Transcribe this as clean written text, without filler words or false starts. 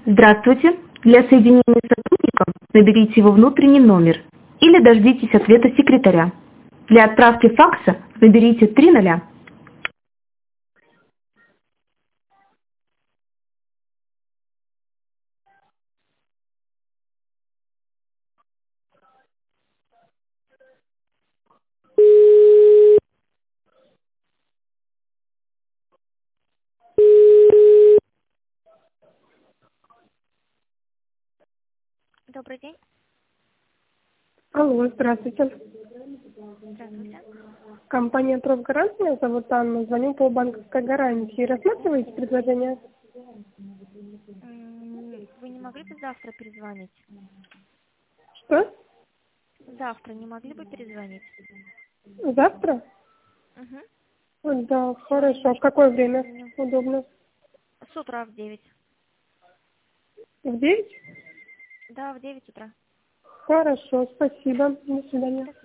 Здравствуйте. Для соединения с сотрудником наберите его внутренний номер или дождитесь ответа секретаря. Для отправки факса наберите 300. Добрый день. Алло, здравствуйте. Здравствуйте. Компания «Профгарант», меня зовут Анна, звоню по банковской гарантии. Рассматриваете предложение? Вы не могли бы завтра перезвонить? Что? Завтра не могли бы перезвонить? Завтра? Угу. Да, хорошо. В какое время Звоню. удобно? С утра в 9. В 9? Да, в 9 утра. Хорошо, спасибо. До свидания.